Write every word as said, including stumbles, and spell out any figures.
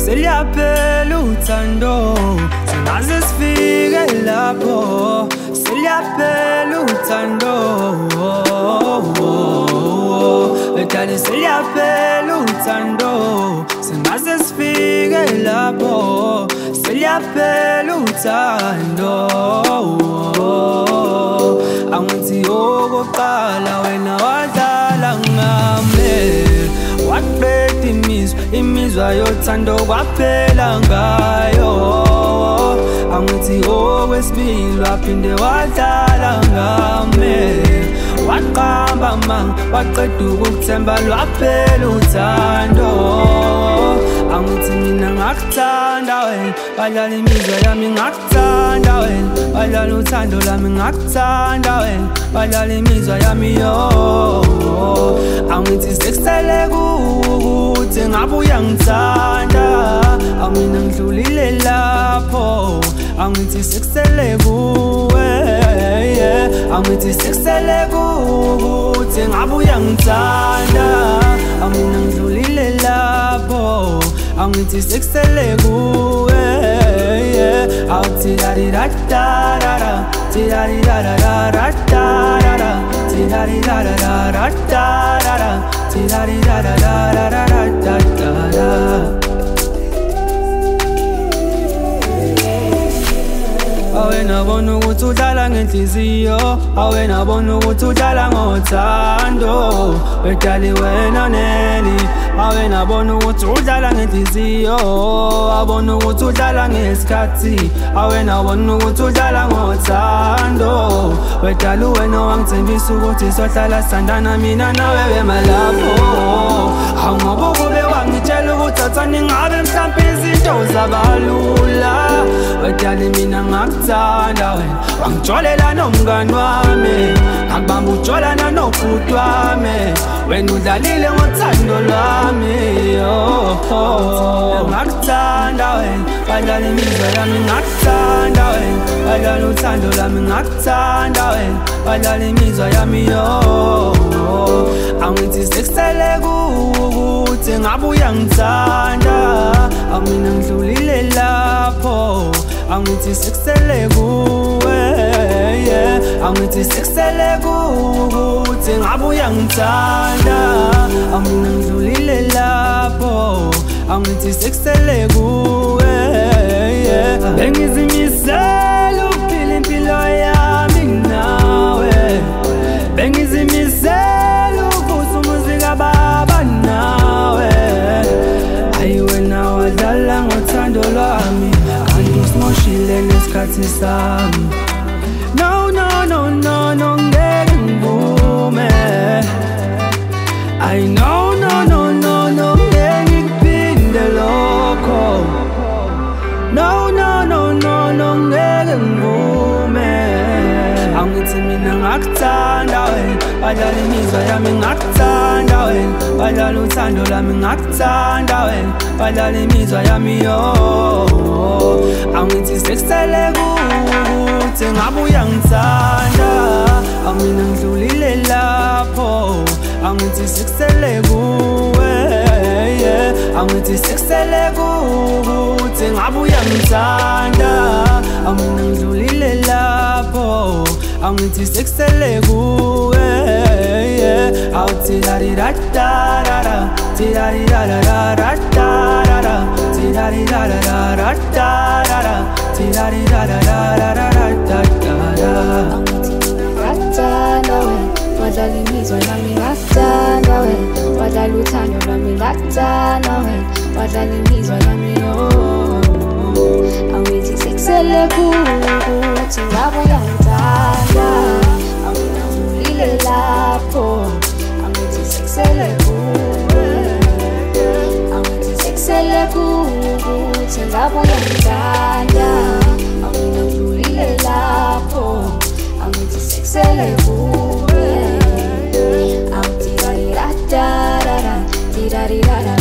seliyaphela uthando singaze sifike lapho seliyaphela uthando Dale seliyaphela uthando singaze sifike lapho seliyaphela uthando Angithi okokuqala wena wadlala ngami waqeda imizwa imizwa yothando kwaphela ngayo Angithi okwesibili waphinde wadlala ngami waqamba manga waqeda ukuthemba lwaphela uthando Angithi mina ngakuthanda wena badlala imizwa yami ngakuthanda wena badlala uthando lami ngakuthanda wena badlala imizwa yami yo Angithi sekusele kuthi ngabe uyangithanda Mina ngidlulile lapho Angithi sekusele kuwe Angithi sekusele kuthi ngabe uyangithanda Mina ngidlulile lapho Angithi sekusele kuwe Awuthi da di da da da da Ti da di da da da da da da Ti da di da da da da da da Ti da di da da da da da da da da Awena bona ukuthi udlala ngenhliziyo Awena bona ukuthi udlala ngothando Bedali wena neli Awena bona ukuthi udlala ngenhliziyo Awona ukuthi udlala ngesikhathi Awena bona ukuthi udlala ngothando Bedali wena wangithembisa ukuthi sohlala sandana mina nawe wemalapho Angoba kube wangitshela ukuthi athani ngabe mhlampe izinto zabalula Bedali mina ngakuthanda wena wangitsholela nomngani wami ngakubamba utshwalana nobhuti wami wena udlalile ngothando lwami ngakuthanda wena badlala imizwa yami ngakuthanda wena badlala uthando lwami ngakuthanda wena badlala imizwa yami yo Angithi sekusele kuthi ngabe uyangithanda Mina ngidlulile lapho Angithi sekusele kuwe Angithi sekusele kuthi ngabe uyangithanda Mina ngidlulile lapho Angithi sekusele kuwe Bengizimisele ukuphila impilo yami nawe Bengizimisele ukuvusa umuzika baba nawe Ayi wena wadlala ngothando lwami Usimoshile nesikhathi sami No, no, no, no, no, ngeke ngivume I know, no, no, no, no, ngeke ngikuphinde lokho No, no, no, no, no, ngeke ngivume Angithi mina ngakuthanda wena badlala imizwa yami ngakuthanda wena badlala uthando lami ngakuthanda wena badlala imizwa yami yo Angithi sekusele kuthi ngabe uyangithanda Mina ngidlulile lapho Angithi sekusele kuwe Angithi sekusele kuthi ngabe uyangithanda Mina ngidlulile lapho Angithi sekusele kuwe Awuthi da di da da da da Ti da di da da da da da da Ti da di da da da da da da Ti da di da da da da da da da da Ngakuthanda wena wadlala imizwa yami ngakuthanda wena wadlala uthando lwami ngakuthanda wena wadlala imizwa yami yo Angithi sekusele kuthi ngabe uyangithanda Mina ngidlulile lapho Angithi sekusele kuwe Angithi sekusele kuthi ngabe uyangithanda Mina ngidlulile lapho Angithi sekusele kuwe Awuthi da di da da da Ti da di da da